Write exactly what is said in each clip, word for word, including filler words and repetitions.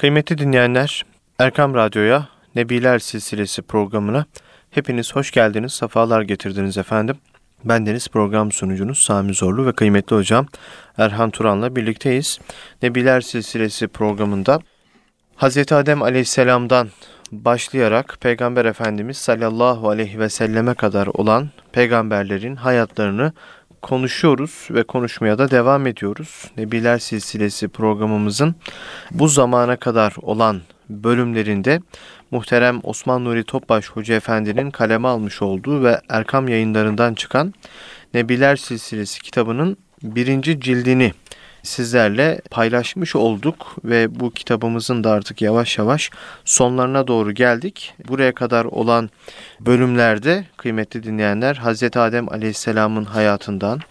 Kıymetli dinleyenler, Erkam Radyo'ya, Nebiler Silsilesi programına hepiniz hoş geldiniz, sefalar getirdiniz efendim. Bendeniz program sunucunuz Sami Zorlu ve kıymetli hocam Erhan Turan'la birlikteyiz. Nebiler Silsilesi programında Hazreti Adem Aleyhisselam'dan başlayarak Peygamber Efendimiz sallallahu aleyhi ve selleme kadar olan peygamberlerin hayatlarını konuşuyoruz ve konuşmaya da devam ediyoruz. Nebiler Silsilesi programımızın bu zamana kadar olan bölümlerinde muhterem Osman Nuri Topbaş Hoca Efendi'nin kaleme almış olduğu ve Erkam Yayınlarından çıkan Nebiler Silsilesi kitabının birinci cildini sizlerle paylaşmış olduk ve bu kitabımızın da artık yavaş yavaş sonlarına doğru geldik. Buraya kadar olan bölümlerde kıymetli dinleyenler Hazreti Adem Aleyhisselam'ın hayatından,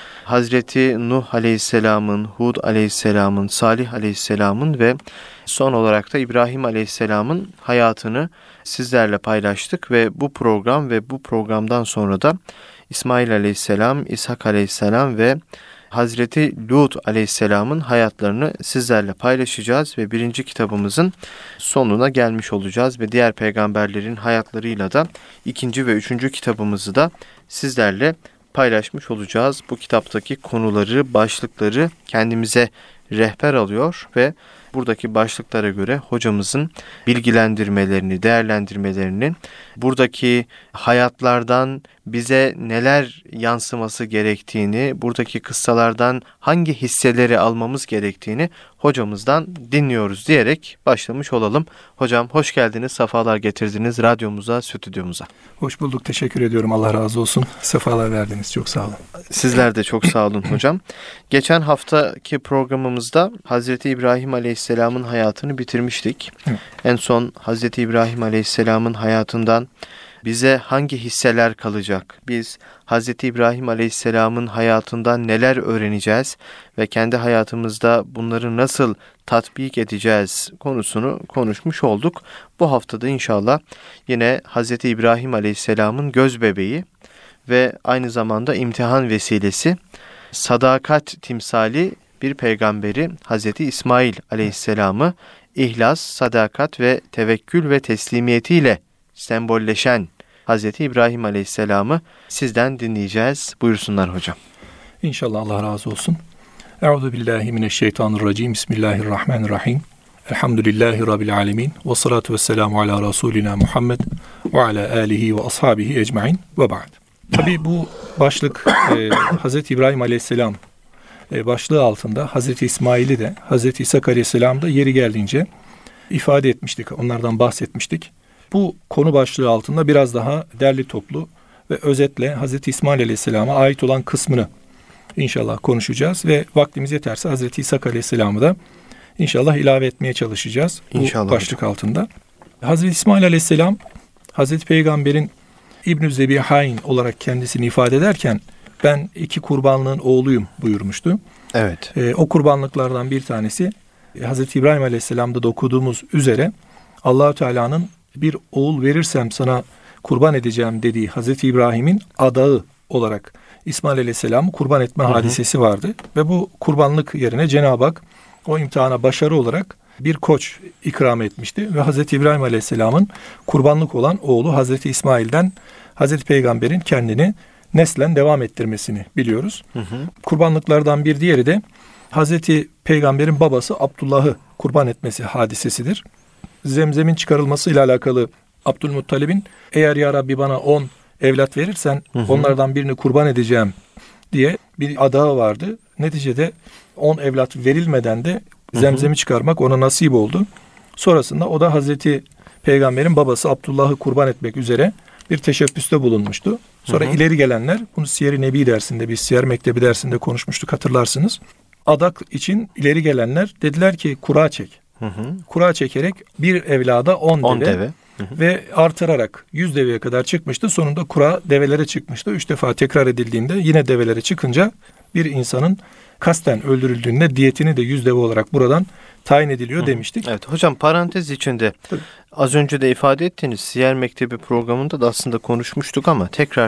Hazreti Nuh Aleyhisselam'ın, Hud Aleyhisselam'ın, Salih Aleyhisselam'ın ve son olarak da İbrahim Aleyhisselam'ın hayatını sizlerle paylaştık ve bu program ve bu programdan sonra da İsmail Aleyhisselam, İshak Aleyhisselam ve Hazreti Lut Aleyhisselam'ın hayatlarını sizlerle paylaşacağız ve birinci kitabımızın sonuna gelmiş olacağız ve diğer peygamberlerin hayatlarıyla da ikinci ve üçüncü kitabımızı da sizlerle paylaşmış olacağız. Bu kitaptaki konuları, başlıkları kendimize rehber alıyor ve buradaki başlıklara göre hocamızın bilgilendirmelerini, değerlendirmelerini, buradaki hayatlardan bize neler yansıması gerektiğini, buradaki kıssalardan hangi hisseleri almamız gerektiğini hocamızdan dinliyoruz diyerek başlamış olalım. Hocam hoş geldiniz, sefalar getirdiniz radyomuza, stüdyomuza. Hoş bulduk, teşekkür ediyorum. Allah razı olsun. Sefalar verdiniz, çok sağ olun. Sizler de çok sağ olun hocam. Geçen haftaki programımızda Hazreti İbrahim Aleyhisselam'ın hayatını bitirmiştik. Hı. En son Hazreti İbrahim Aleyhisselam'ın hayatından bize hangi hisseler kalacak? Biz Hazreti İbrahim Aleyhisselam'ın hayatından neler öğreneceğiz ve kendi hayatımızda bunları nasıl tatbik edeceğiz konusunu konuşmuş olduk. Bu haftada inşallah yine Hazreti İbrahim Aleyhisselam'ın göz bebeği ve aynı zamanda imtihan vesilesi, sadakat timsali bir peygamberi Hazreti İsmail Aleyhisselam'ı ihlas, sadakat ve tevekkül ve teslimiyetiyle sembolleşen Hazreti İbrahim Aleyhisselam'ı sizden dinleyeceğiz. Buyursunlar hocam. İnşallah, Allah razı olsun. Euzubillahimineşşeytanirracim. Bismillahirrahmanirrahim. Elhamdülillahi Rabbil alemin. Ve salatu ve selamu ala Resulina Muhammed ve ala alihi ve ashabihi ecmain ve ba'd. Tabi bu başlık e, Hazreti İbrahim Aleyhisselam e, başlığı altında Hazreti İsmail'i de Hazreti İshak Aleyhisselam'ı da yeri geldiğince ifade etmiştik. Onlardan bahsetmiştik. Bu konu başlığı altında biraz daha derli toplu ve özetle Hazreti İsmail Aleyhisselam'a ait olan kısmını inşallah konuşacağız ve vaktimiz yeterse Hazreti İshak Aleyhisselam'ı da inşallah ilave etmeye çalışacağız İnşallah bu başlık hocam. Altında. Hazreti İsmail Aleyhisselam Hazreti Peygamber'in İbn-i Zebihayn olarak kendisini ifade ederken ben iki kurbanlığın oğluyum buyurmuştu. Evet. Ee, o kurbanlıklardan bir tanesi Hazreti İbrahim Aleyhisselam'da da okuduğumuz üzere Allah-u Teala'nın bir oğul verirsem sana kurban edeceğim dediği Hazreti İbrahim'in adağı olarak İsmail Aleyhisselam'ı kurban etme hı hı. hadisesi vardı. Ve bu kurbanlık yerine Cenab-ı Hak o imtihana başarı olarak bir koç ikram etmişti. Ve Hazreti İbrahim Aleyhisselam'ın kurbanlık olan oğlu Hazreti İsmail'den Hazreti Peygamber'in kendini neslen devam ettirmesini biliyoruz. Hı hı. Kurbanlıklardan bir diğeri de Hazreti Peygamber'in babası Abdullah'ı kurban etmesi hadisesidir. Zemzem'in çıkarılmasıyla alakalı Abdülmuttalib'in eğer ya Rabbi bana on evlat verirsen hı hı. onlardan birini kurban edeceğim diye bir adağı vardı. Neticede on evlat verilmeden de Zemzem'i çıkarmak ona nasip oldu. Sonrasında o da Hazreti Peygamber'in babası Abdullah'ı kurban etmek üzere bir teşebbüste bulunmuştu. Sonra hı hı. ileri gelenler, bunu Siyer-i Nebi dersinde, biz Siyer Mektebi dersinde konuşmuştuk, hatırlarsınız. Adak için ileri gelenler dediler ki kura çek. Hı hı. Kura çekerek bir evlada on, on deve, deve. Hı hı. ve artırarak yüz deveye kadar çıkmıştı. Sonunda kura develere çıkmıştı. Üç defa tekrar edildiğinde yine develere çıkınca bir insanın kasten öldürüldüğünde diyetini de yüz deve olarak buradan tayin ediliyor, hı hı. demiştik. Evet hocam, parantez içinde Tabii. az önce de ifade ettiğiniz Siyer Mektebi programında da aslında konuşmuştuk ama tekrar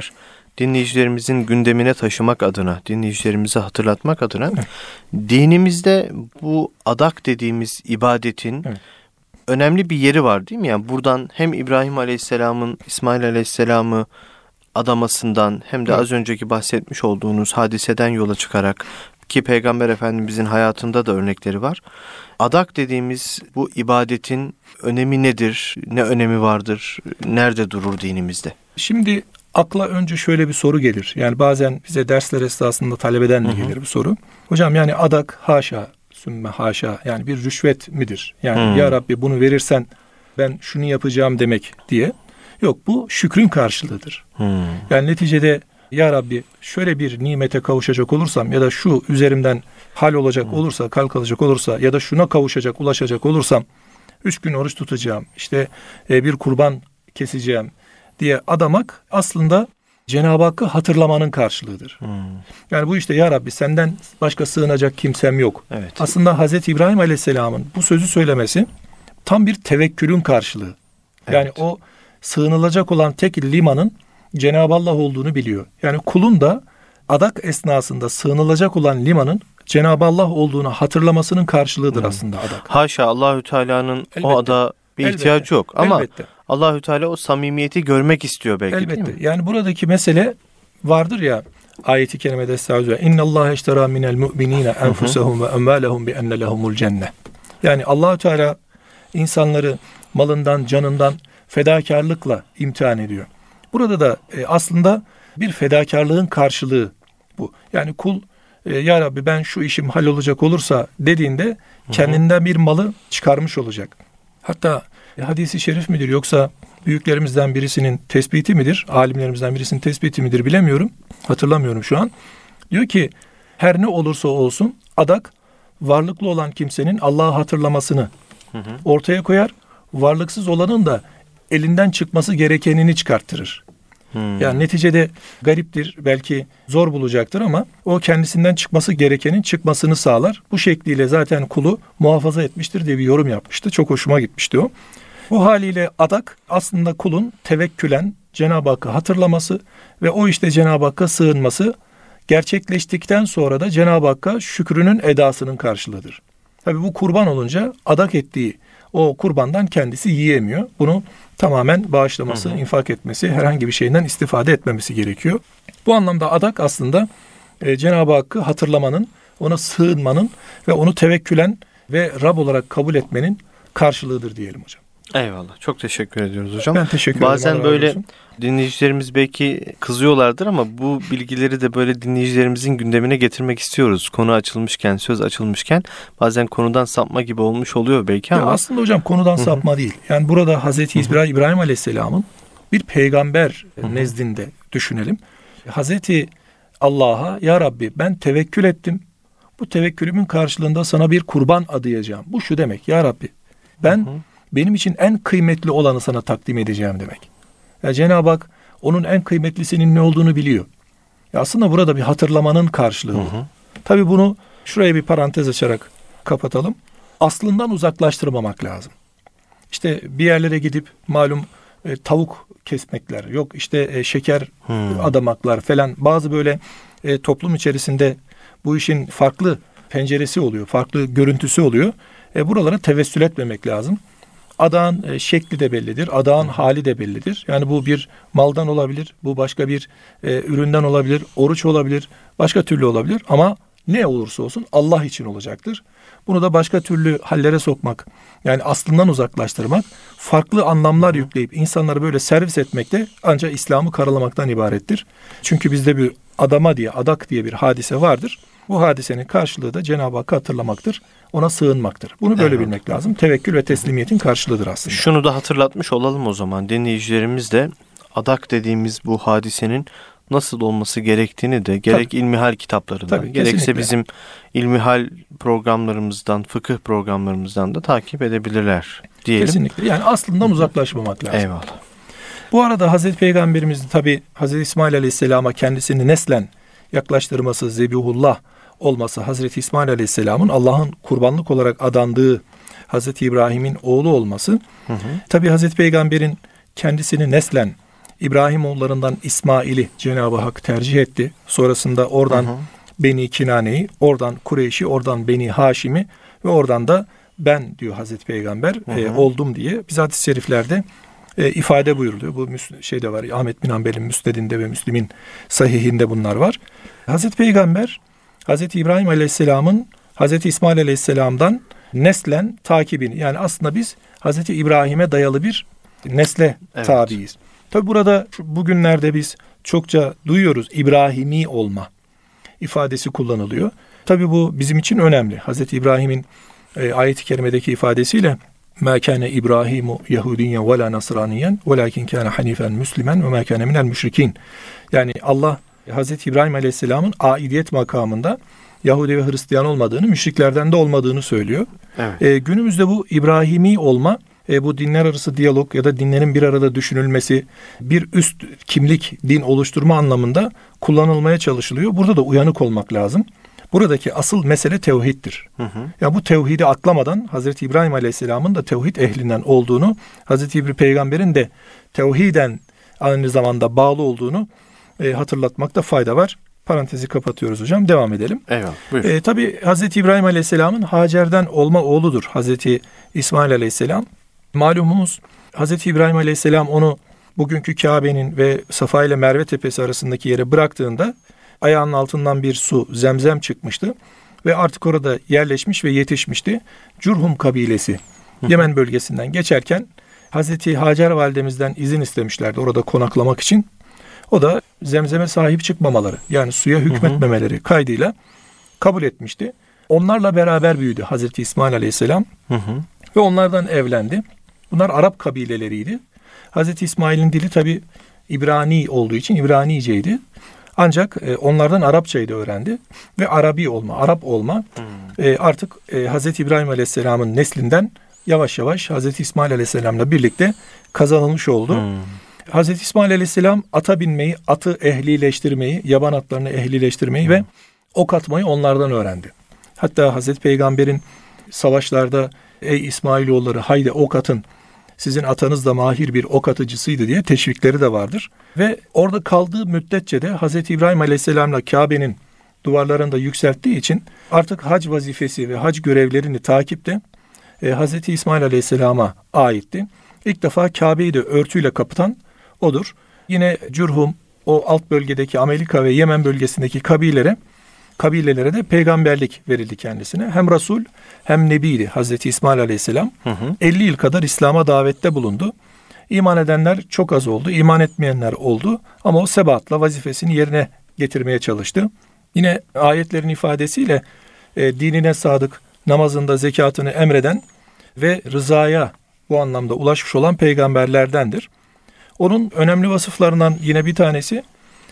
dinleyicilerimizin gündemine taşımak adına, dinleyicilerimize hatırlatmak adına evet. dinimizde bu adak dediğimiz ibadetin evet. önemli bir yeri var değil mi? Yani buradan hem İbrahim Aleyhisselam'ın İsmail Aleyhisselam'ı adamasından hem de evet. az önceki bahsetmiş olduğunuz hadiseden yola çıkarak ki Peygamber Efendimizin hayatında da örnekleri var. Adak dediğimiz bu ibadetin önemi nedir? Ne önemi vardır? Nerede durur dinimizde? Şimdi akla önce şöyle bir soru gelir. Yani bazen bize dersler esnasında talebeden de gelir bu soru. Hocam yani adak haşa, sümme haşa yani bir rüşvet midir? Yani hı. ya Rabbi bunu verirsen ben şunu yapacağım demek diye. Yok, bu şükrün karşılığıdır. Hmm. Yani neticede ya Rabbi şöyle bir nimete kavuşacak olursam ya da şu üzerimden hal olacak hmm. olursa, kalkacak olursa ya da şuna kavuşacak, ulaşacak olursam üç gün oruç tutacağım, işte e, bir kurban keseceğim diye adamak aslında Cenab-ı Hakk'ı hatırlamanın karşılığıdır. Hmm. Yani bu işte ya Rabbi senden başka sığınacak kimsem yok. Evet. Aslında Hazreti İbrahim Aleyhisselam'ın bu sözü söylemesi tam bir tevekkülün karşılığı. Yani evet. o sığınılacak olan tek limanın Cenab-ı Allah olduğunu biliyor. Yani kulun da adak esnasında sığınılacak olan limanın Cenab-ı Allah olduğunu hatırlamasının karşılığıdır hmm. aslında adak. Haşa, Allahü Teala'nın o ada bir elbette. ihtiyacı yok ama elbette. Allahü Teala o samimiyeti görmek istiyor belki elbette. Değil mi? Yani buradaki mesele vardır ya ayeti kerimede estağfirullah. İnnallâhe işterâ minel mu'minîne enfusehum ve emvâlehum bi enne lehumul cennet. Yani Allahü Teala insanları malından, canından fedakarlıkla imtihan ediyor. Burada da e, aslında bir fedakarlığın karşılığı bu. Yani kul e, ya Rabbi ben şu işim hallolacak olursa dediğinde hı hı. kendinden bir malı çıkarmış olacak. Hatta e, hadisi şerif midir yoksa büyüklerimizden birisinin tespiti midir? Alimlerimizden birisinin tespiti midir bilemiyorum. Hatırlamıyorum şu an. Diyor ki her ne olursa olsun adak varlıklı olan kimsenin Allah'ı hatırlamasını hı hı. ortaya koyar. Varlıksız olanın da elinden çıkması gerekenini çıkarttırır. Hmm. Yani neticede gariptir, belki zor bulacaktır ama o kendisinden çıkması gerekenin çıkmasını sağlar. Bu şekliyle zaten kulu muhafaza etmiştir diye bir yorum yapmıştı. Çok hoşuma gitmişti o. Bu haliyle adak aslında kulun tevekkülen Cenab-ı Hakk'ı hatırlaması ve o işte Cenab-ı Hakk'a sığınması gerçekleştikten sonra da Cenab-ı Hakk'a şükrünün edasının karşılığıdır. Tabii bu kurban olunca adak ettiği o kurbandan kendisi yiyemiyor. Bunu tamamen bağışlaması, hı hı. infak etmesi, herhangi bir şeyden istifade etmemesi gerekiyor. Bu anlamda adak aslında e, Cenab-ı Hakk'ı hatırlamanın, ona sığınmanın ve onu tevekkülen ve Rab olarak kabul etmenin karşılığıdır diyelim hocam. Eyvallah. Çok teşekkür ediyoruz hocam. Ben teşekkür Bazen ederim. Bazen böyle dinleyicilerimiz belki kızıyorlardır ama bu bilgileri de böyle dinleyicilerimizin gündemine getirmek istiyoruz. Konu açılmışken, söz açılmışken bazen konudan sapma gibi olmuş oluyor belki ama. Ya aslında hocam konudan Hı-hı. sapma değil. Yani burada Hazreti İbrahim, İbrahim Aleyhisselam'ın bir peygamber Hı-hı. nezdinde düşünelim. Hazreti Allah'a ya Rabbi ben tevekkül ettim. Bu tevekkülümün karşılığında sana bir kurban adayacağım. Bu şu demek ya Rabbi ben Hı-hı. benim için en kıymetli olanı sana takdim edeceğim demek. Ya Cenab-ı Hak onun en kıymetlisinin ne olduğunu biliyor. Ya aslında burada bir hatırlamanın karşılığı. Hı hı. Tabii bunu şuraya bir parantez açarak kapatalım. Aslından uzaklaştırmamak lazım. İşte bir yerlere gidip malum e, tavuk kesmekler, yok işte e, şeker hmm. adamaklar falan, bazı böyle e, toplum içerisinde bu işin farklı penceresi oluyor, farklı görüntüsü oluyor. E, buralara tevessül etmemek lazım. Adağın e, şekli de bellidir, adağın hmm. hali de bellidir. Yani bu bir maldan olabilir, bu başka bir e, üründen olabilir, oruç olabilir, başka türlü olabilir ama ne olursa olsun Allah için olacaktır. Bunu da başka türlü hallere sokmak, yani aslından uzaklaştırmak, farklı anlamlar yükleyip insanları böyle servis etmek de ancak İslam'ı karalamaktan ibarettir. Çünkü bizde bir adama diye, adak diye bir hadise vardır. Bu hadisenin karşılığı da Cenab-ı Hakk'ı hatırlamaktır, ona sığınmaktır. Bunu böyle evet. bilmek lazım. Tevekkül ve teslimiyetin karşılığıdır aslında. Şunu da hatırlatmış olalım o zaman. Dinleyicilerimiz de adak dediğimiz bu hadisenin nasıl olması gerektiğini de gerek Tabii. ilmihal kitaplarından, Tabii, gerekse kesinlikle. bizim ilmihal programlarımızdan, fıkıh programlarımızdan da takip edebilirler diyelim. Kesinlikle. Yani aslından uzaklaşmamak lazım. Eyvallah. Bu arada Hazreti Peygamberimiz tabii Hazreti İsmail Aleyhisselam'a kendisini neslen yaklaştırması, Zebihullah olması, Hazreti İsmail Aleyhisselam'ın Allah'ın kurbanlık olarak adandığı Hazreti İbrahim'in oğlu olması, hı hı. tabii Hazreti Peygamber'in kendisini neslen İbrahim oğullarından İsmail'i Cenab-ı Hak tercih etti. Sonrasında oradan hı hı. Beni Kinane'yi, oradan Kureyş'i, oradan Beni Haşim'i ve oradan da ben diyor Hazreti Peygamber hı hı. E, oldum diye biz hadis-i şeriflerde e, ifade buyuruluyor. Bu şeyde var, Ahmet bin Hanbel'in Müsned'inde ve Müslim'in Sahih'inde bunlar var. Hazreti Peygamber Hazreti İbrahim Aleyhisselam'ın Hazreti İsmail Aleyhisselam'dan neslen takibini, yani aslında biz Hazreti İbrahim'e dayalı bir nesle evet. tabiiz. Tabi burada bugünlerde biz çokça duyuyoruz İbrahimi olma ifadesi kullanılıyor. Tabi bu bizim için önemli. Hazreti İbrahim'in e, ayet-i kerimedeki ifadesiyle مَا كَانَ İbrahimu يَهُودِيًّا وَلَا نَصْرَانِيًّا وَلَاكِنْ كَانَ حَنِيفًا مُسْلِمًا وَمَا كَانَ مِنَ الْمُشْرِكِينَ. Yani Allah Hazreti İbrahim Aleyhisselam'ın aidiyet makamında Yahudi ve Hristiyan olmadığını, müşriklerden de olmadığını söylüyor. Evet. E, günümüzde bu İbrahimi olma, e, bu dinler arası diyalog ya da dinlerin bir arada düşünülmesi, bir üst kimlik, din oluşturma anlamında kullanılmaya çalışılıyor. Burada da uyanık olmak lazım. Buradaki asıl mesele tevhiddir. Hı hı. Ya bu tevhidi atlamadan Hazreti İbrahim Aleyhisselam'ın da tevhid ehlinden olduğunu, Hazreti İbrahim Peygamber'in de tevhiden aynı zamanda bağlı olduğunu e, hatırlatmakta fayda var. Parantezi kapatıyoruz hocam. Devam edelim. Eyvallah. Buyur. E, tabii Hazreti İbrahim Aleyhisselam'ın Hacer'den olma oğludur Hazreti İsmail Aleyhisselam. Malumumuz Hazreti İbrahim Aleyhisselam onu bugünkü Kabe'nin ve Safa ile Merve Tepesi arasındaki yere bıraktığında ayağının altından bir su, zemzem çıkmıştı ve artık orada yerleşmiş ve yetişmişti. Cürhum kabilesi Yemen bölgesinden geçerken Hazreti Hacer validemizden izin istemişlerdi orada konaklamak için. O da zemzeme sahip çıkmamaları, yani suya hükmetmemeleri kaydıyla kabul etmişti. Onlarla beraber büyüdü Hazreti İsmail Aleyhisselam hı hı. ve onlardan evlendi. Bunlar Arap kabileleriydi. Hazreti İsmail'in dili tabi İbrani olduğu için İbraniceydi. Ancak e, onlardan Arapçayı da öğrendi ve Arabi olma, Arap olma hmm. e, artık e, Hazreti İbrahim Aleyhisselam'ın neslinden yavaş yavaş Hazreti İsmail Aleyhisselam'la birlikte kazanılmış oldu. Hmm. Hazreti İsmail Aleyhisselam ata binmeyi, atı ehlileştirmeyi, yaban atlarını ehlileştirmeyi hmm. ve ok atmayı onlardan öğrendi. Hatta Hazreti Peygamber'in savaşlarda ey İsmailoğulları haydi ok atın, sizin atanız da mahir bir ok atıcısıydı diye teşvikleri de vardır. Ve orada kaldığı müddetçe de Hazreti İbrahim Aleyhisselam'la Kabe'nin duvarlarını da yükselttiği için artık hac vazifesi ve hac görevlerini takipte e, Hazreti İsmail Aleyhisselam'a aitti. İlk defa Kabe'yi de örtüyle kapatan odur. Yine Cürhum, o alt bölgedeki Amerika ve Yemen bölgesindeki kabilelere kabilelere de peygamberlik verildi kendisine. Hem Resul hem Nebiydi Hazreti İsmail Aleyhisselam. Hı hı. elli yıl kadar İslam'a davette bulundu. İman edenler çok az oldu, iman etmeyenler oldu. Ama o sebatla vazifesini yerine getirmeye çalıştı. Yine ayetlerin ifadesiyle e, dinine sadık, namazında zekatını emreden ve rızaya bu anlamda ulaşmış olan peygamberlerdendir. Onun önemli vasıflarından yine bir tanesi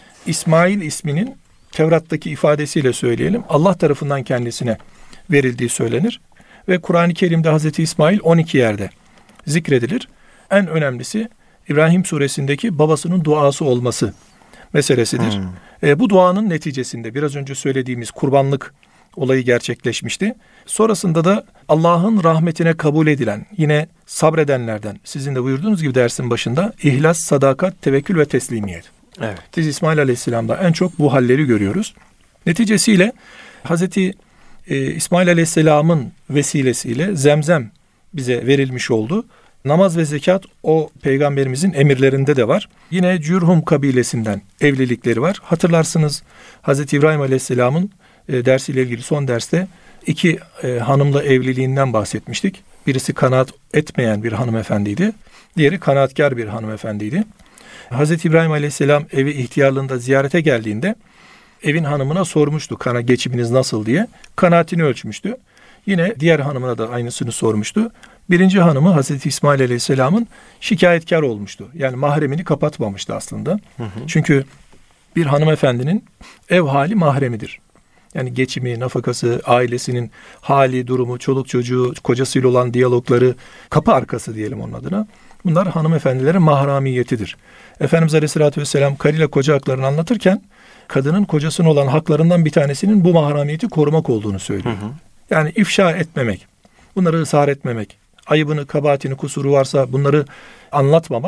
İsmail isminin Tevrat'taki ifadesiyle söyleyelim, Allah tarafından kendisine verildiği söylenir. Ve Kur'an-ı Kerim'de Hazreti İsmail on iki yerde zikredilir. En önemlisi İbrahim suresindeki babasının duası olması meselesidir. Hmm. E, bu duanın neticesinde biraz önce söylediğimiz kurbanlık olayı gerçekleşmişti. Sonrasında da Allah'ın rahmetine kabul edilen, yine sabredenlerden, sizin de buyurduğunuz gibi dersin başında, ihlas, sadakat, tevekkül ve teslimiyet. Evet. Biz İsmail Aleyhisselam'da en çok bu halleri görüyoruz. Neticesiyle Hazreti e, İsmail Aleyhisselam'ın vesilesiyle zemzem bize verilmiş oldu. Namaz ve zekat o peygamberimizin emirlerinde de var. Yine Cürhum kabilesinden evlilikleri var. Hatırlarsınız Hazreti İbrahim Aleyhisselam'ın e, dersiyle ilgili son derste iki e, hanımla evliliğinden bahsetmiştik. Birisi kanaat etmeyen bir hanımefendiydi. Diğeri kanaatkar bir hanımefendiydi. Hazreti İbrahim Aleyhisselam evi ihtiyarlığında ziyarete geldiğinde evin hanımına sormuştu kana geçiminiz nasıl diye. Kanaatini ölçmüştü. Yine diğer hanımına da aynısını sormuştu. Birinci hanımı Hazreti İsmail Aleyhisselam'ın şikayetkar olmuştu. Yani mahremini kapatmamıştı aslında. Hı hı. Çünkü bir hanımefendinin ev hali mahremidir. Yani geçimi, nafakası, ailesinin hali, durumu, çoluk çocuğu, kocasıyla olan diyalogları, kapı arkası diyelim onun adına. Bunlar hanımefendilerin mahramiyetidir. Efendimiz Aleyhisselatü Vesselam karıyla koca haklarını anlatırken kadının kocasına olan haklarından bir tanesinin bu mahramiyeti korumak olduğunu söylüyor. Hı hı. Yani ifşa etmemek, bunları ısrar etmemek, ayıbını, kabahatini, kusuru varsa bunları anlatmamak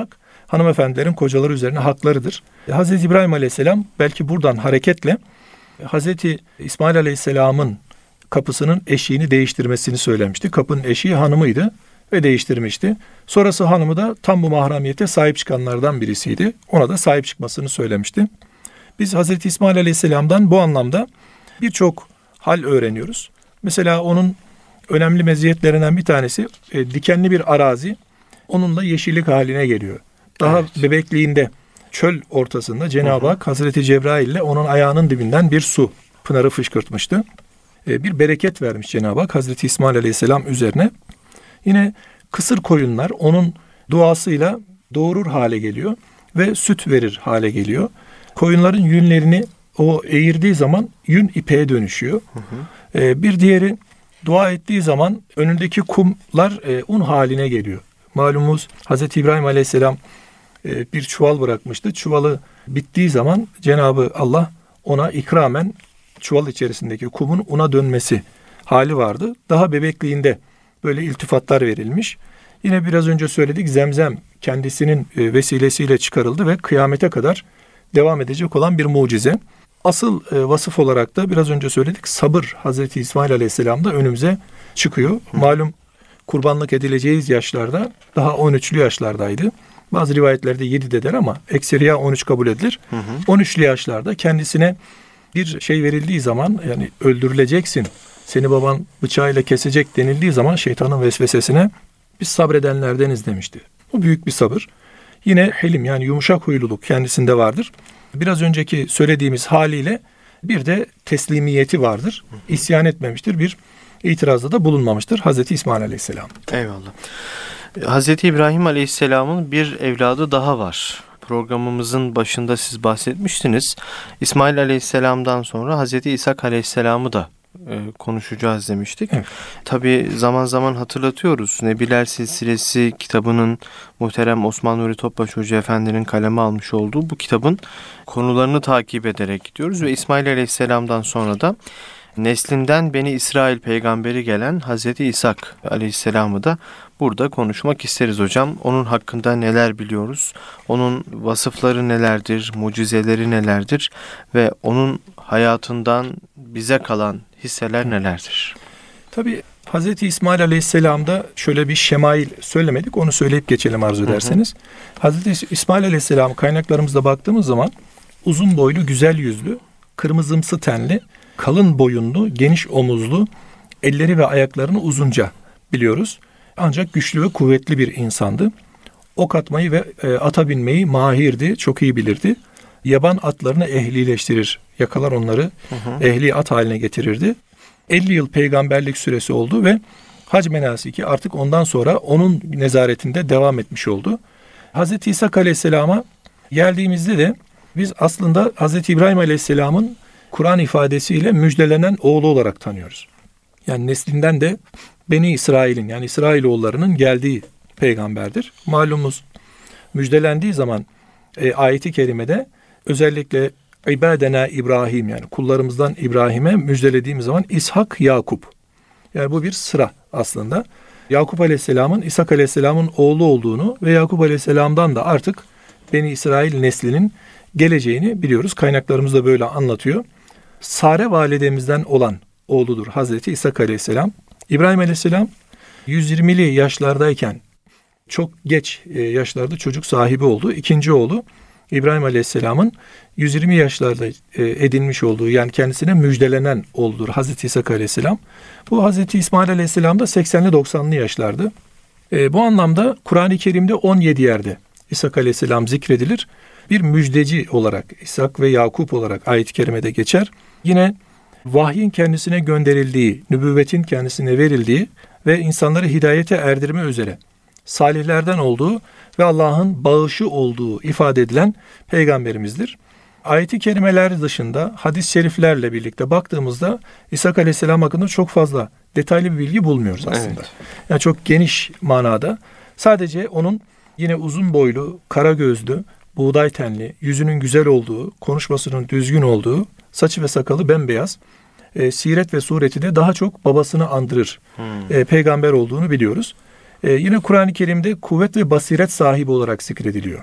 hanımefendilerin kocaları üzerine haklarıdır. Hazreti İbrahim Aleyhisselam belki buradan hareketle Hazreti İsmail Aleyhisselam'ın kapısının eşiğini değiştirmesini söylemişti. Kapının eşiği hanımıydı ve değiştirmişti. Sonrası hanımı da tam bu mahremiyete sahip çıkanlardan birisiydi. Ona da sahip çıkmasını söylemişti. Biz Hazreti İsmail Aleyhisselam'dan bu anlamda birçok hal öğreniyoruz. Mesela onun önemli meziyetlerinden bir tanesi e, dikenli bir arazi onunla yeşillik haline geliyor. Daha evet. bebekliğinde çöl ortasında Cenab-ı Hak Hazreti Cebrail ile onun ayağının dibinden bir su pınarı fışkırtmıştı. E, bir bereket vermiş Cenab-ı Hak Hazreti İsmail Aleyhisselam üzerine. Yine kısır koyunlar onun duasıyla doğurur hale geliyor ve süt verir hale geliyor. Koyunların yünlerini o eğirdiği zaman yün ipeğe dönüşüyor. Hı hı. E, bir diğeri dua ettiği zaman önündeki kumlar e, un haline geliyor. Malumuz Hazreti İbrahim Aleyhisselam e, bir çuval bırakmıştı. Çuvalı bittiği zaman Cenab-ı Allah ona ikramen çuval içerisindeki kumun una dönmesi hali vardı. Daha bebekliğinde böyle iltifatlar verilmiş. Yine biraz önce söyledik, Zemzem kendisinin e, vesilesiyle çıkarıldı ve kıyamete kadar devam edecek olan bir mucize. Asıl e, vasıf olarak da biraz önce söyledik, sabır Hazreti İsmail Aleyhisselam'da önümüze çıkıyor. Hı. Malum kurbanlık edileceğiz yaşlarda daha on üçlü yaşlardaydı. Bazı rivayetlerde yedi der ama ekseriya on üç kabul edilir. Hı hı. on üçlü yaşlarda kendisine bir şey verildiği zaman, yani öldürüleceksin, seni baban bıçağıyla kesecek denildiği zaman şeytanın vesvesesine biz sabredenlerdeniz demişti. Bu büyük bir sabır. Yine helim, yani yumuşak huyluluk kendisinde vardır. Biraz önceki söylediğimiz haliyle bir de teslimiyeti vardır. İsyan etmemiştir, bir itirazda da bulunmamıştır Hazreti İsmail Aleyhisselam. Eyvallah. Hazreti İbrahim Aleyhisselam'ın bir evladı daha var. Programımızın başında siz bahsetmiştiniz. İsmail Aleyhisselam'dan sonra Hazreti İshak Aleyhisselam'ı da e, konuşacağız demiştik. Evet. Tabii zaman zaman hatırlatıyoruz. Nebiler Silsilesi kitabının muhterem Osman Nuri Topbaş Hoca Efendi'nin kaleme almış olduğu bu kitabın konularını takip ederek gidiyoruz ve İsmail Aleyhisselam'dan sonra da neslinden Beni İsrail peygamberi gelen Hazreti İshak Aleyhisselam'ı da burada konuşmak isteriz hocam. Onun hakkında neler biliyoruz? Onun vasıfları nelerdir? Mucizeleri nelerdir? Ve onun hayatından bize kalan hisseler nelerdir? Tabii Hazreti İsmail Aleyhisselam'da şöyle bir şemail söylemedik. Onu söyleyip geçelim arzu ederseniz. Hı hı. Hazreti İsmail Aleyhisselam kaynaklarımızda baktığımız zaman uzun boylu, güzel yüzlü, kırmızımsı tenli, kalın boyunlu, geniş omuzlu, elleri ve ayaklarını uzunca biliyoruz. Ancak güçlü ve kuvvetli bir insandı. Ok atmayı ve e, ata binmeyi mahirdi, çok iyi bilirdi. Yaban atlarını ehlileştirir, yakalar onları, hı hı. ehli at haline getirirdi. elli yıl peygamberlik süresi oldu ve hac menasiki artık ondan sonra onun nezaretinde devam etmiş oldu. Hazreti İsa Aleyhisselam'a geldiğimizde de biz aslında Hazreti İbrahim Aleyhisselam'ın Kur'an ifadesiyle müjdelenen oğlu olarak tanıyoruz. Yani neslinden de Beni İsrail'in, yani İsrailoğullarının geldiği peygamberdir. Malumuz müjdelendiği zaman e, ayeti kerimede özellikle İbadena İbrahim, yani kullarımızdan İbrahim'e müjdelediğimiz zaman İshak, Yakup. Yani bu bir sıra aslında. Yakup Aleyhisselam'ın İshak Aleyhisselam'ın oğlu olduğunu ve Yakup Aleyhisselam'dan da artık Beni İsrail neslinin geleceğini biliyoruz. Kaynaklarımız da böyle anlatıyor. Sare validemizden olan oğludur Hazreti İshak Aleyhisselam. İbrahim Aleyhisselam yüz yirmili yaşlardayken çok geç yaşlarda çocuk sahibi oldu. İkinci oğlu İbrahim Aleyhisselam'ın yüz yirmi yaşlarda edinmiş olduğu, yani kendisine müjdelenen oğludur Hazreti İshak Aleyhisselam. Bu Hazreti İsmail Aleyhisselam da seksenli doksanlı yaşlardı. E, bu anlamda Kur'an-ı Kerim'de on yedi yerde İshak Aleyhisselam zikredilir. Bir müjdeci olarak İshak ve Yakup olarak ayet-i kerimede geçer. Yine vahyin kendisine gönderildiği, nübüvvetin kendisine verildiği ve insanları hidayete erdirme üzere salihlerden olduğu ve Allah'ın bağışı olduğu ifade edilen peygamberimizdir. Ayet-i kerimeler dışında hadis-i şeriflerle birlikte baktığımızda İshak Aleyhisselam hakkında çok fazla detaylı bir bilgi bulmuyoruz aslında. Evet. Yani çok geniş manada. Sadece onun yine uzun boylu, kara gözlü, buğday tenli, yüzünün güzel olduğu, konuşmasının düzgün olduğu, saçı ve sakalı bembeyaz, e, siret ve sureti de daha çok babasını andırır hmm. e, peygamber olduğunu biliyoruz. E, yine Kur'an-ı Kerim'de kuvvet ve basiret sahibi olarak zikrediliyor.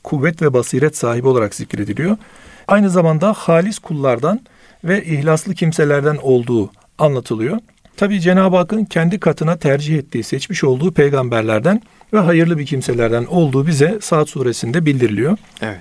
kuvvet ve basiret sahibi olarak zikrediliyor. Aynı zamanda halis kullardan ve ihlaslı kimselerden olduğu anlatılıyor. Tabii Cenab-ı Hakk'ın kendi katına tercih ettiği, seçmiş olduğu peygamberlerden ve hayırlı bir kimselerden olduğu bize Saad suresinde bildiriliyor. Evet.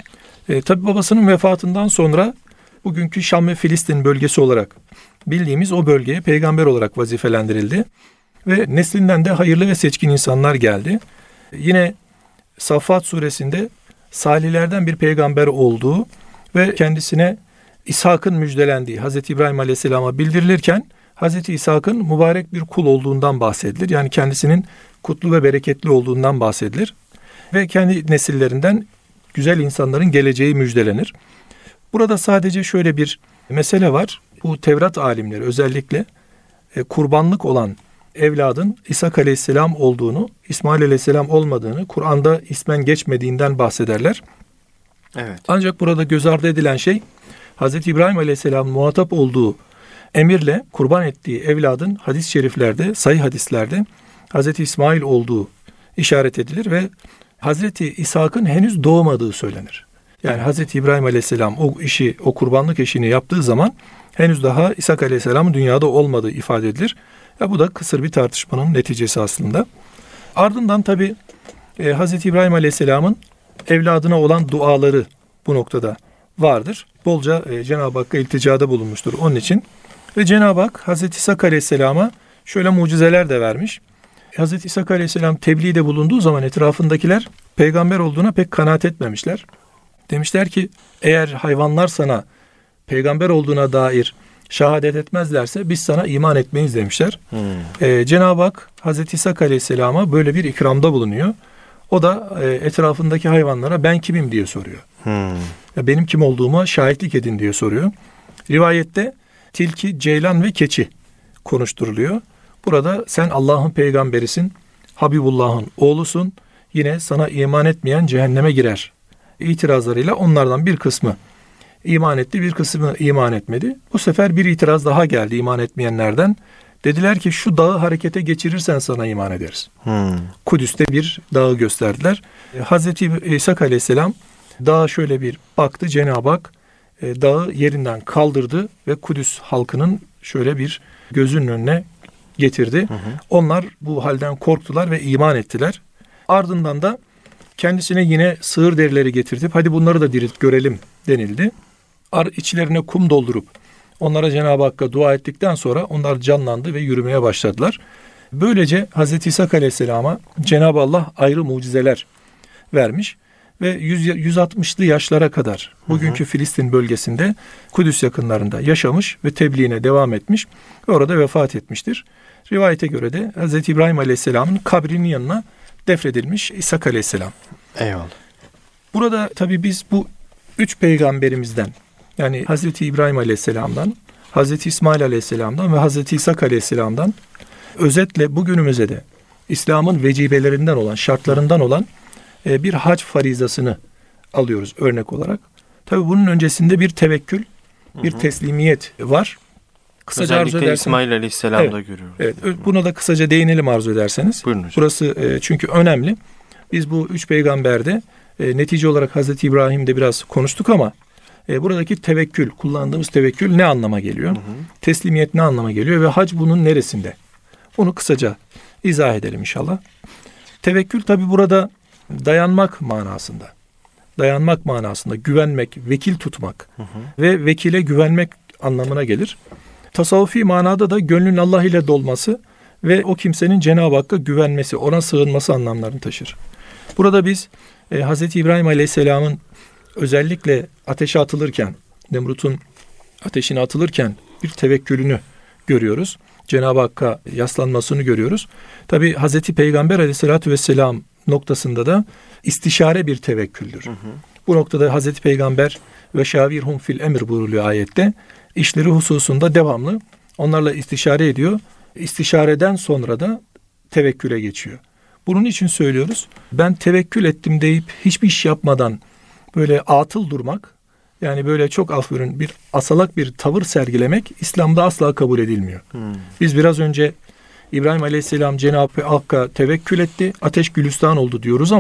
E, tabii babasının vefatından sonra bugünkü Şam ve Filistin bölgesi olarak bildiğimiz o bölgeye peygamber olarak vazifelendirildi. Ve neslinden de hayırlı ve seçkin insanlar geldi. Yine Saffat suresinde salihlerden bir peygamber olduğu ve kendisine İshak'ın müjdelendiği Hazreti İbrahim Aleyhisselam'a bildirilirken Hazreti İshak'ın mübarek bir kul olduğundan bahsedilir. Yani kendisinin kutlu ve bereketli olduğundan bahsedilir. Ve kendi nesillerinden güzel insanların geleceği müjdelenir. Burada sadece şöyle bir mesele var. Bu Tevrat alimleri özellikle e, kurbanlık olan evladın İshak Aleyhisselam olduğunu, İsmail Aleyhisselam olmadığını, Kur'an'da ismen geçmediğinden bahsederler. Evet. Ancak burada göz ardı edilen şey Hazreti İbrahim Aleyhisselam'ın muhatap olduğu emirle kurban ettiği evladın hadis-i şeriflerde, sahih hadislerde Hazreti İsmail olduğu işaret edilir ve Hazreti İshak'ın henüz doğmadığı söylenir. Yani Hazreti İbrahim Aleyhisselam o işi, o kurbanlık işini yaptığı zaman henüz daha İshak Aleyhisselam'ın dünyada olmadığı ifade edilir. Ya bu da kısır bir tartışmanın neticesi aslında. Ardından tabi e, Hazreti İbrahim Aleyhisselam'ın evladına olan duaları bu noktada vardır. Bolca e, Cenab-ı Hakk'a ilticada bulunmuştur onun için. Ve Cenab-ı Hak Hazreti İshak Aleyhisselam'a şöyle mucizeler de vermiş. Hazreti İshak Aleyhisselam tebliğde bulunduğu zaman etrafındakiler peygamber olduğuna pek kanaat etmemişler. Demişler ki eğer hayvanlar sana peygamber olduğuna dair şehadet etmezlerse biz sana iman etmeyiz demişler. Hmm. Ee, Cenab-ı Hak Hazreti İshak Aleyhisselam'a böyle bir ikramda bulunuyor. O da e, etrafındaki hayvanlara ben kimim diye soruyor. Hmm. Ya benim kim olduğuma şahitlik edin diye soruyor. Rivayette tilki, ceylan ve keçi konuşturuluyor. Burada sen Allah'ın peygamberisin, Habibullah'ın oğlusun, yine sana iman etmeyen cehenneme girer itirazlarıyla onlardan bir kısmı iman etti, bir kısmı iman etmedi. Bu sefer bir itiraz daha geldi iman etmeyenlerden. Dediler ki şu dağı harekete geçirirsen sana iman ederiz. Hmm. Kudüs'te bir dağı gösterdiler. Hazreti İshak Aleyhisselam dağa şöyle bir baktı. Cenab-ı Hak e, dağı yerinden kaldırdı ve Kudüs halkının şöyle bir gözünün önüne getirdi. Hı hı. Onlar bu halden korktular ve iman ettiler. Ardından da kendisine yine sığır derileri getirtip hadi bunları da dirilt görelim denildi. Ar içlerine kum doldurup onlara Cenab-ı Hakk'a dua ettikten sonra onlar canlandı ve yürümeye başladılar. Böylece Hazreti İshak Aleyhisselam'a Cenab-ı Allah ayrı mucizeler vermiş ve yüz altmışlı yaşlara kadar bugünkü hı hı. Filistin bölgesinde Kudüs yakınlarında yaşamış ve tebliğine devam etmiş ve orada vefat etmiştir. Rivayete göre de Hazreti İbrahim Aleyhisselam'ın kabrinin yanına defnedilmiş İshak Aleyhisselam. Eyvallah. Burada tabii biz bu üç peygamberimizden yani Hazreti İbrahim Aleyhisselam'dan, Hazreti İsmail Aleyhisselam'dan ve Hazreti İshak Aleyhisselam'dan özetle bugünümüze de İslam'ın vecibelerinden olan, şartlarından olan bir hac farizasını alıyoruz örnek olarak. Tabii bunun öncesinde bir tevekkül, bir hı hı. teslimiyet var. Kısaca özellikle arzu ederseniz, İsmail Aleyhisselam'da evet, görüyoruz. Evet, buna da kısaca değinelim arzu ederseniz. Buyurun hocam. Burası e, çünkü önemli. Biz bu üç peygamberde e, netice olarak Hazreti İbrahim'de biraz konuştuk ama e, buradaki tevekkül, kullandığımız tevekkül ne anlama geliyor? Hı hı. Teslimiyet ne anlama geliyor ve hac bunun neresinde? Bunu kısaca izah edelim inşallah. Tevekkül tabi burada dayanmak manasında. Dayanmak manasında, güvenmek, vekil tutmak hı hı. ve vekile güvenmek anlamına gelir. Tasavvufi manada da gönlün Allah ile dolması ve o kimsenin Cenab-ı Hakk'a güvenmesi, ona sığınması anlamlarını taşır. Burada biz e, Hazreti İbrahim Aleyhisselam'ın özellikle ateşe atılırken, Nemrut'un ateşine atılırken bir tevekkülünü görüyoruz. Cenab-ı Hakk'a yaslanmasını görüyoruz. Tabi Hazreti Peygamber Aleyhisselatü Vesselam noktasında da istişare bir tevekküldür. Hı hı. Bu noktada Hazreti Peygamber ve şavirhum fil emir buyuruluyor ayette. İşleri hususunda devamlı onlarla istişare ediyor. İstişareden sonra da tevekküle geçiyor. Bunun için söylüyoruz. Ben tevekkül ettim deyip hiçbir iş yapmadan böyle atıl durmak, yani böyle çok af buyurun bir asalak bir tavır sergilemek İslam'da asla kabul edilmiyor. Hmm. Biz biraz önce İbrahim Aleyhisselam Cenab-ı Hakk'a tevekkül etti, ateş gülistan oldu diyoruz ama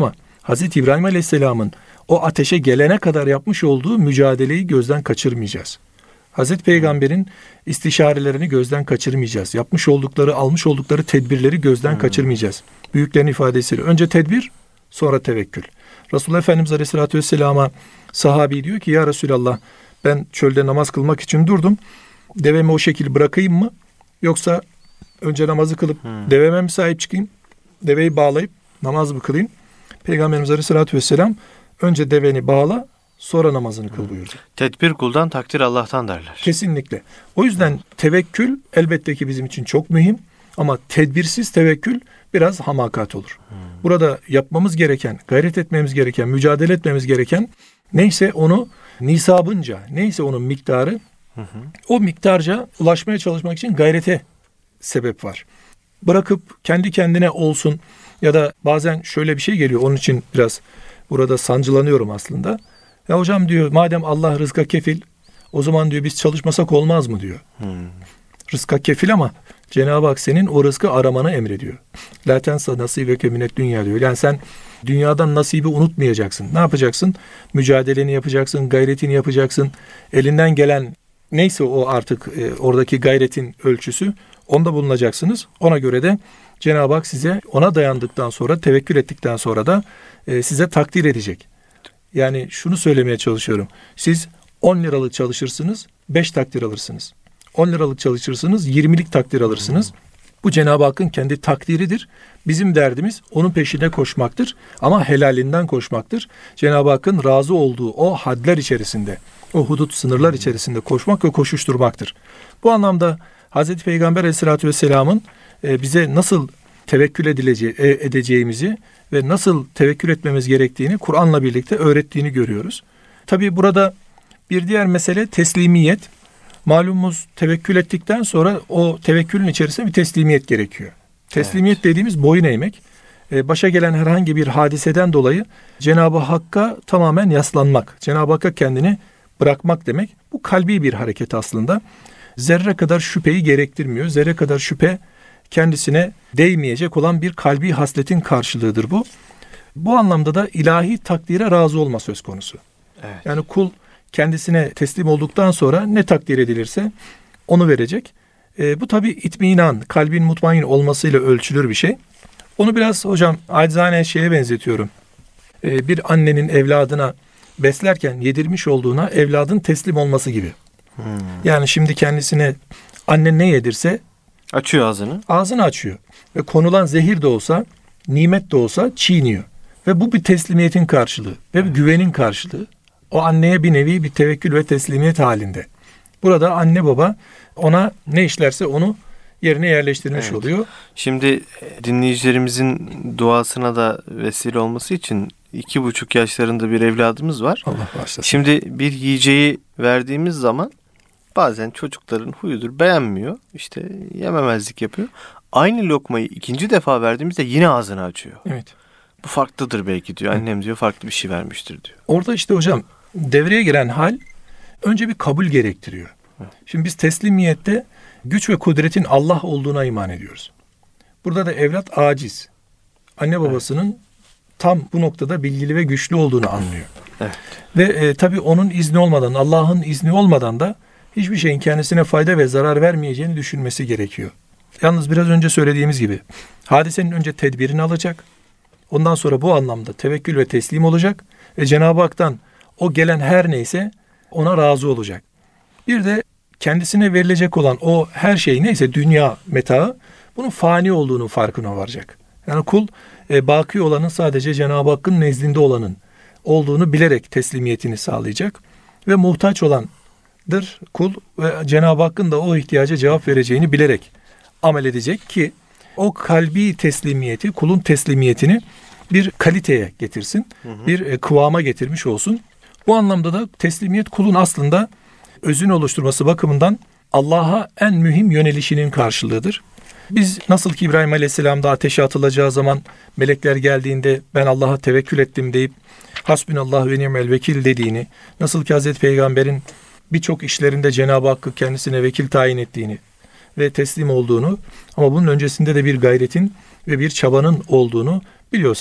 Hazreti İbrahim Aleyhisselam'ın o ateşe gelene kadar yapmış olduğu mücadeleyi gözden kaçırmayacağız. Hazreti Peygamber'in istişarelerini gözden kaçırmayacağız. Yapmış oldukları, almış oldukları tedbirleri gözden hmm. kaçırmayacağız. Büyüklerin ifadesiyle. Önce tedbir, sonra tevekkül. Resulullah Efendimiz Aleyhisselatü Vesselam'a sahabi diyor ki, ya Resulallah, ben çölde namaz kılmak için durdum. Devemi o şekil bırakayım mı? Yoksa önce namazı kılıp hmm. deveme mi sahip çıkayım? Deveyi bağlayıp namaz mı kılayım? Peygamberimiz Aleyhisselatü Vesselam önce deveni bağla, sonra namazını kıl buyurdu. Tedbir kuldan, takdir Allah'tan derler. Kesinlikle. O yüzden tevekkül elbette ki bizim için çok mühim. Ama tedbirsiz tevekkül biraz hamakat olur. Hmm. Burada yapmamız gereken, gayret etmemiz gereken, mücadele etmemiz gereken neyse onu nisabınca, neyse onun miktarı, hı hı. o miktarca ulaşmaya çalışmak için gayrete sebep var. Bırakıp kendi kendine olsun ya da bazen şöyle bir şey geliyor. Onun için biraz burada sancılanıyorum aslında. Ya hocam diyor, madem Allah rızka kefil, o zaman diyor biz çalışmasak olmaz mı diyor. Hmm. Rızka kefil ama Cenab-ı Hak senin o rızkı aramanı emrediyor. La tensa nasibeke minet dünya diyor. Yani sen dünyadan nasibi unutmayacaksın. Ne yapacaksın? Mücadeleni yapacaksın, gayretini yapacaksın. Elinden gelen neyse o artık e, oradaki gayretin ölçüsü, onda bulunacaksınız. Ona göre de Cenab-ı Hak size ona dayandıktan sonra, tevekkül ettikten sonra da e, size takdir edecek. Yani şunu söylemeye çalışıyorum. Siz on liralık çalışırsınız, beş takdir alırsınız. on liralık çalışırsınız, yirmilik takdir alırsınız. Bu Cenab-ı Hakk'ın kendi takdiridir. Bizim derdimiz onun peşine koşmaktır. Ama helalinden koşmaktır. Cenab-ı Hakk'ın razı olduğu o hadler içerisinde, o hudut sınırlar içerisinde koşmak ve koşuşturmaktır. Bu anlamda Hazreti Peygamber Aleyhisselatü Vesselam'ın e, bize nasıl tevekkül edileceği, e, edeceğimizi ve nasıl tevekkül etmemiz gerektiğini Kur'an'la birlikte öğrettiğini görüyoruz. Tabii burada bir diğer mesele teslimiyet. Malumumuz tevekkül ettikten sonra o tevekkülün içerisinde bir teslimiyet gerekiyor. Teslimiyet evet. dediğimiz boyun eğmek. Ee, başa gelen herhangi bir hadiseden dolayı Cenab-ı Hakk'a tamamen yaslanmak. Cenab-ı Hakk'a kendini bırakmak demek. Bu kalbi bir hareket aslında. Zerre kadar şüpheyi gerektirmiyor. Zerre kadar şüphe kendisine değmeyecek olan bir kalbi hasletin karşılığıdır bu. Bu anlamda da ilahi takdire razı olma söz konusu. Evet. Yani kul kendisine teslim olduktan sonra ne takdir edilirse onu verecek. E, bu tabii itminan, kalbin mutmain olmasıyla ölçülür bir şey. Onu biraz hocam acizane şeye benzetiyorum. E, bir annenin evladına beslerken yedirmiş olduğuna evladın teslim olması gibi. Hmm. Yani şimdi kendisine anne ne yedirse açıyor ağzını. Ağzını açıyor. Ve konulan zehir de olsa, nimet de olsa çiğniyor. Ve bu bir teslimiyetin karşılığı ve bir güvenin karşılığı. O anneye bir nevi bir tevekkül ve teslimiyet halinde. Burada anne baba ona ne işlerse onu yerine yerleştirmiş evet. oluyor. Şimdi dinleyicilerimizin duasına da vesile olması için iki buçuk yaşlarında bir evladımız var. Allah bağışlasın. Şimdi bir yiyeceği verdiğimiz zaman bazen çocukların huyudur, beğenmiyor. İşte yememezlik yapıyor. Aynı lokmayı ikinci defa verdiğimizde yine ağzını açıyor. Evet. Bu farklıdır belki diyor. Annem diyor farklı bir şey vermiştir diyor. Orada işte hocam devreye giren hal önce bir kabul gerektiriyor. Evet. Şimdi biz teslimiyette güç ve kudretin Allah olduğuna iman ediyoruz. Burada da evlat aciz. Anne babasının evet. tam bu noktada bilgili ve güçlü olduğunu anlıyor. Evet. Ve e, tabii onun izni olmadan, Allah'ın izni olmadan da hiçbir şeyin kendisine fayda ve zarar vermeyeceğini düşünmesi gerekiyor. Yalnız biraz önce söylediğimiz gibi hadisenin önce tedbirini alacak. Ondan sonra bu anlamda tevekkül ve teslim olacak. Ve Cenab-ı Hak'tan o gelen her neyse ona razı olacak. Bir de kendisine verilecek olan o her şey neyse dünya metaı bunun fani olduğunu farkına varacak. Yani kul e, baki olanın sadece Cenab-ı Hakk'ın nezdinde olanın olduğunu bilerek teslimiyetini sağlayacak. Ve muhtaç olandır kul ve Cenab-ı Hakk'ın da o ihtiyaca cevap vereceğini bilerek amel edecek ki o kalbi teslimiyeti, kulun teslimiyetini bir kaliteye getirsin, hı hı. bir e, kıvama getirmiş olsun. Bu anlamda da teslimiyet kulun aslında özünü oluşturması bakımından Allah'a en mühim yönelişinin karşılığıdır. Biz nasıl ki İbrahim Aleyhisselam'da ateşe atılacağı zaman melekler geldiğinde ben Allah'a tevekkül ettim deyip hasbunallah ve ni'mel vekil dediğini, nasıl ki Hazreti Peygamber'in birçok işlerinde Cenab-ı Hakk'ı kendisine vekil tayin ettiğini ve teslim olduğunu ama bunun öncesinde de bir gayretin ve bir çabanın olduğunu biliyorsak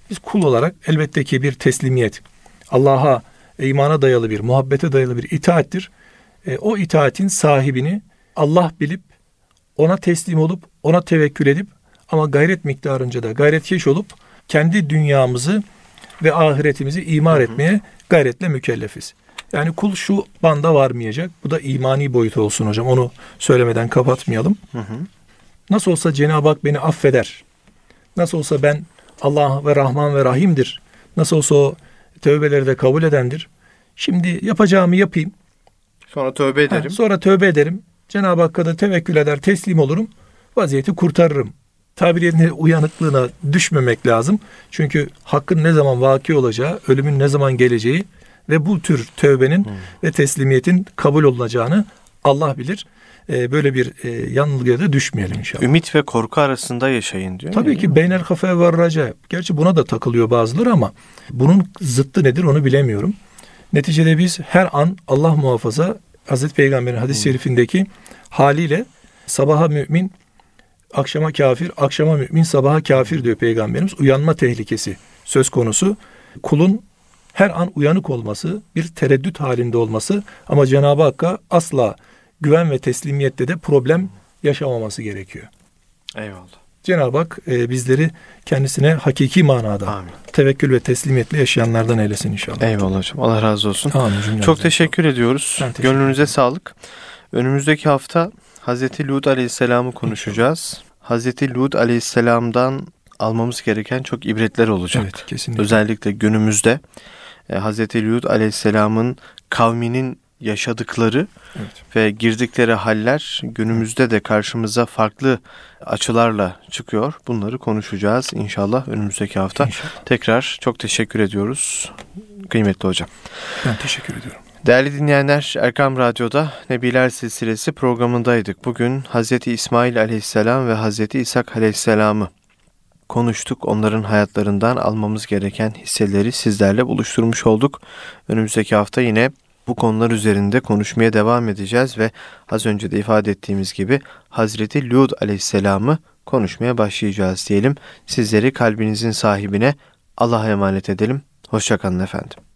Biz kul olarak elbette ki bir teslimiyet, Allah'a imana dayalı bir, muhabbete dayalı bir itaattir. E, o itaatin sahibini Allah bilip ona teslim olup ona tevekkül edip ama gayret miktarınca da gayretkeş olup kendi dünyamızı ve ahiretimizi imar etmeye gayretle mükellefiz. Yani kul şu banda varmayacak. Bu da imani boyutu olsun hocam. Onu söylemeden kapatmayalım. Hı hı. Nasıl olsa Cenab-ı Hak beni affeder. Nasıl olsa ben Allah ve Rahman ve Rahim'dir. Nasıl olsa o tövbeleri de kabul edendir. Şimdi yapacağımı yapayım. Sonra tövbe ederim. Ha, sonra tövbe ederim. Cenab-ı Hakk'a da tevekkül eder, teslim olurum. Vaziyeti kurtarırım. Tabir yerine uyanıklığına düşmemek lazım. Çünkü hakkın ne zaman vaki olacağı, ölümün ne zaman geleceği ve bu tür tövbenin hmm. ve teslimiyetin kabul olunacağını Allah bilir. Ee, böyle bir e, yanılgıya da düşmeyelim inşallah. Ümit ve korku arasında yaşayın diyor. Tabii ki beynel hafe ve raca. Gerçi buna da takılıyor bazıları ama bunun zıttı nedir onu bilemiyorum. Neticede biz her an Allah muhafaza Hazreti Peygamber'in hadis-i şerifindeki haliyle sabaha mümin, akşama kafir, akşama mümin, sabaha kafir diyor Peygamberimiz. Uyanma tehlikesi söz konusu. Kulun her an uyanık olması, bir tereddüt halinde olması ama Cenab-ı Hakk'a asla güven ve teslimiyette de problem yaşamaması gerekiyor. Eyvallah. Cenab-ı Hak e, bizleri kendisine hakiki manada Amin. Tevekkül ve teslimiyetle yaşayanlardan eylesin inşallah. Eyvallah hocam. Allah razı olsun. Amin. Çok teşekkür ediyoruz. Teşekkür Gönlünüze sağlık. Önümüzdeki hafta Hazreti Lut Aleyhisselam'ı konuşacağız. Hazreti Lut Aleyhisselam'dan almamız gereken çok ibretler olacak. Evet, kesinlikle. Özellikle günümüzde e, Hazreti Lut Aleyhisselam'ın kavminin yaşadıkları evet. ve girdikleri haller günümüzde de karşımıza farklı açılarla çıkıyor. Bunları konuşacağız inşallah önümüzdeki hafta. İnşallah. Tekrar çok teşekkür ediyoruz kıymetli hocam. Ben teşekkür ediyorum. Değerli dinleyenler, Erkam Radyo'da Nebiler Silsilesi programındaydık. Bugün Hazreti İsmail Aleyhisselam ve Hazreti İshak Aleyhisselam'ı konuştuk. Onların hayatlarından almamız gereken hisseleri sizlerle buluşturmuş olduk. Önümüzdeki hafta yine bu konular üzerinde konuşmaya devam edeceğiz ve az önce de ifade ettiğimiz gibi Hazreti Lut Aleyhisselam'ı konuşmaya başlayacağız diyelim. Sizleri kalbinizin sahibine Allah'a emanet edelim. Hoşça kalın efendim.